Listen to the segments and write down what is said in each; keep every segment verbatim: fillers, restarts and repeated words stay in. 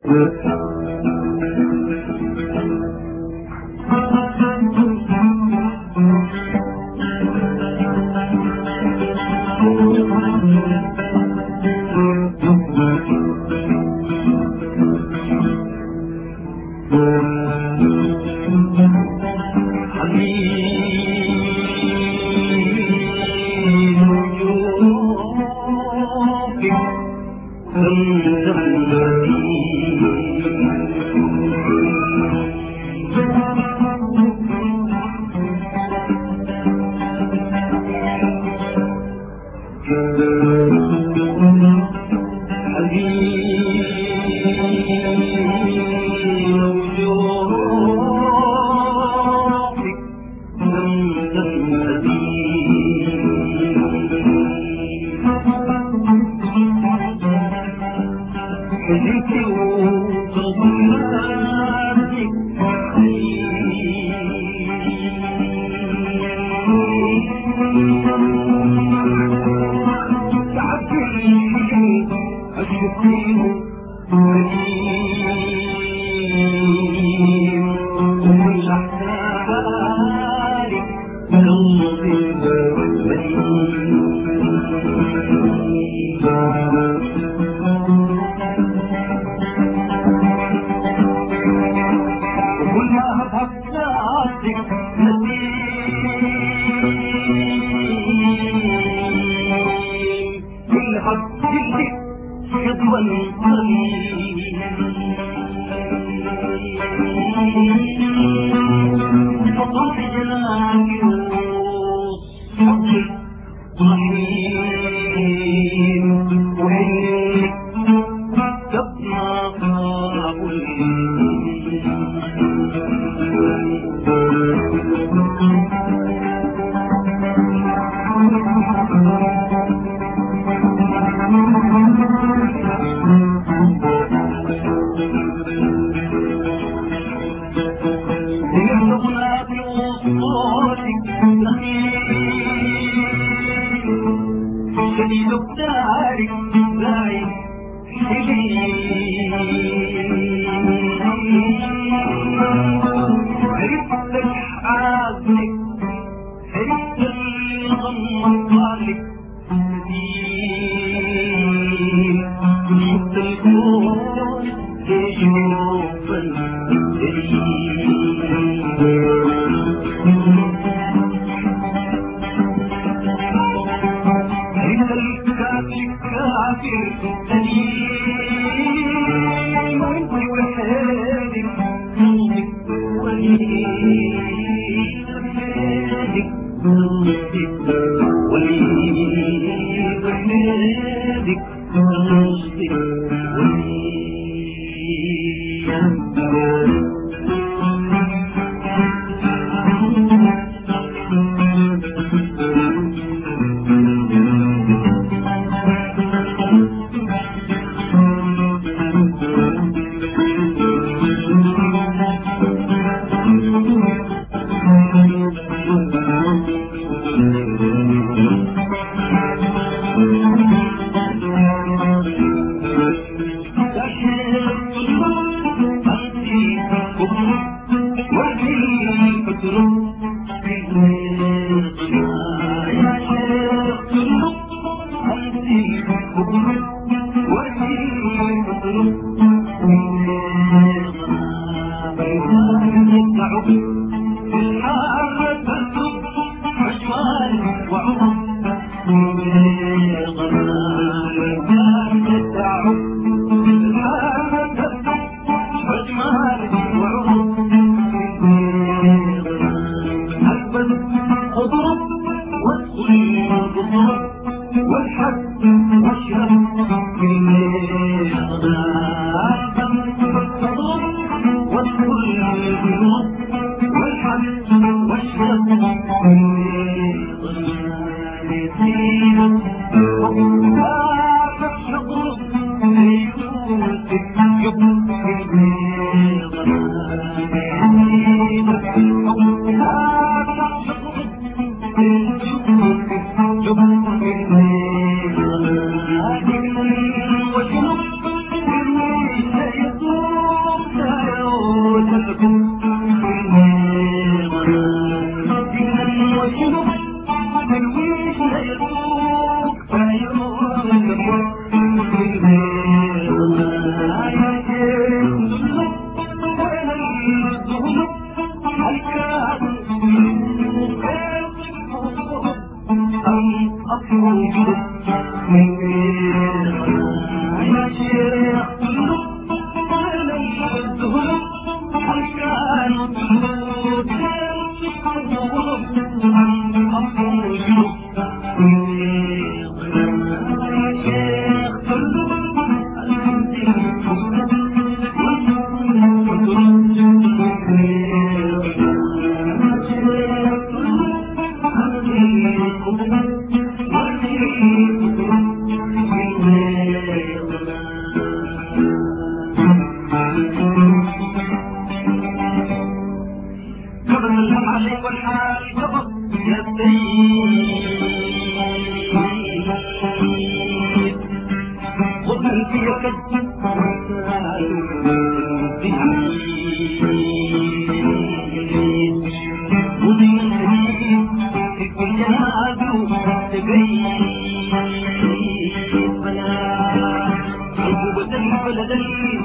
وجنوب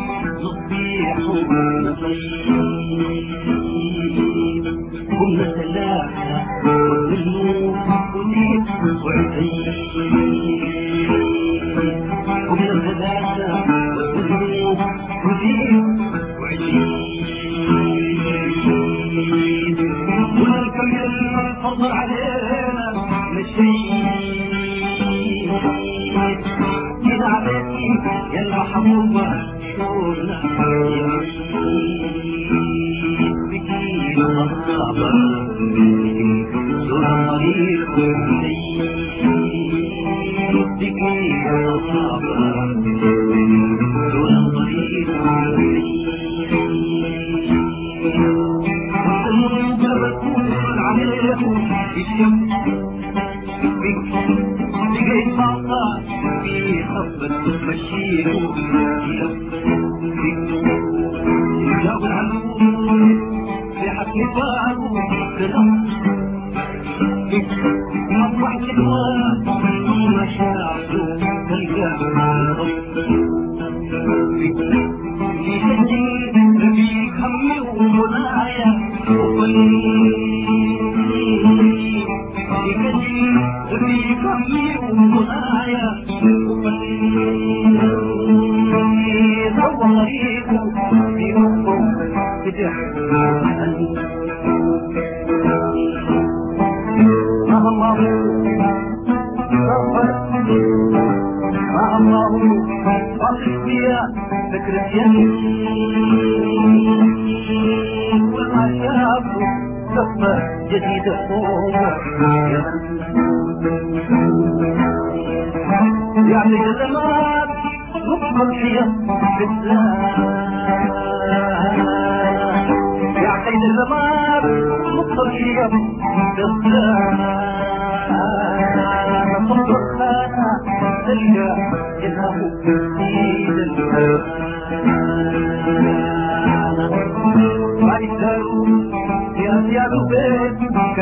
نصيح ونصيب كنا ثلاثة والنور ونيت وعزيز كنا ثلاثة والنور ونيت وعزيز والكمل فضل علينا مشيت كده عبيتي يلا حبوبة شورنا بكي مصابة سورة طريق بكي مصابة سورة طريق وسنوب عليكم الشمس بقيت بعطى في خفة تمشيله جاب العلوم في حق نفاقه كلام مطرح الإخوان مشاعره تلقاه في تجديد نبيك همي ومنايا فيك همي ومنايا طريقه في ربه تجح الله الله واقف بيا فكرة يمين وما شافه سفة جديدة فوق يعني الزمان نصف الحياة بالذات يعني الزمان نصف الحياة بالذات نصف الخانة تلقى إنه تزيد البلد بعد الدارو يا زياد البيت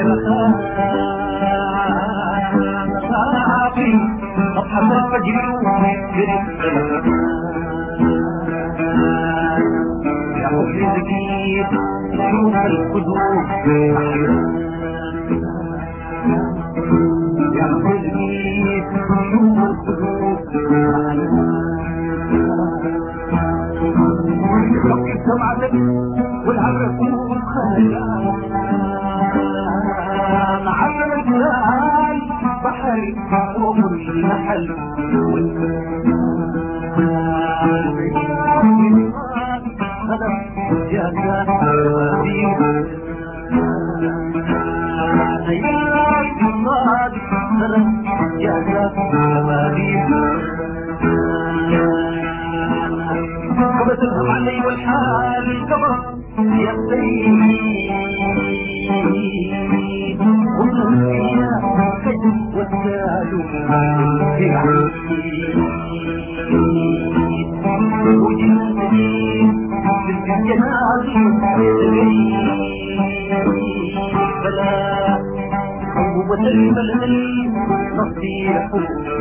كالخان صافي أضحى الفجر ويجري يا حب الزكير شوف القلوب يا حب الزكير شوف القلوب ربي سمعتك والعبرة تكون خيال عشر الجلال بحري وكل محل يا كريم يا كريم وبتلهم علي والحال الكبر يا سيد ومن فيها كذب والسالو في عيني وجنتي في الجنازي بلا قوة البلد نصيحه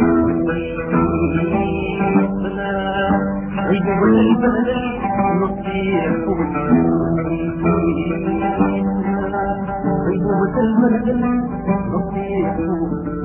بلا عيب البلد نصيحه عيب البلد نصيحه